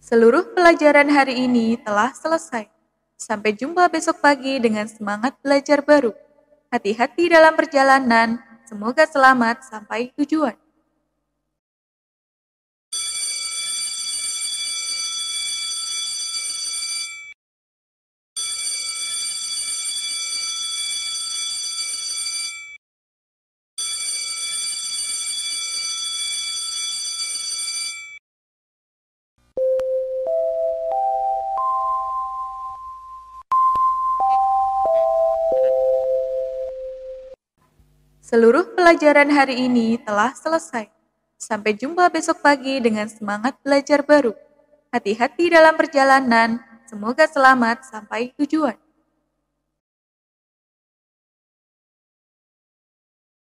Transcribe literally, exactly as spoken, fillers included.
Seluruh pelajaran hari ini telah selesai. Sampai jumpa besok pagi dengan semangat belajar baru. Hati-hati dalam perjalanan, semoga selamat sampai tujuan. Seluruh pelajaran hari ini telah selesai. Sampai jumpa besok pagi dengan semangat belajar baru. Hati-hati dalam perjalanan, semoga selamat sampai tujuan.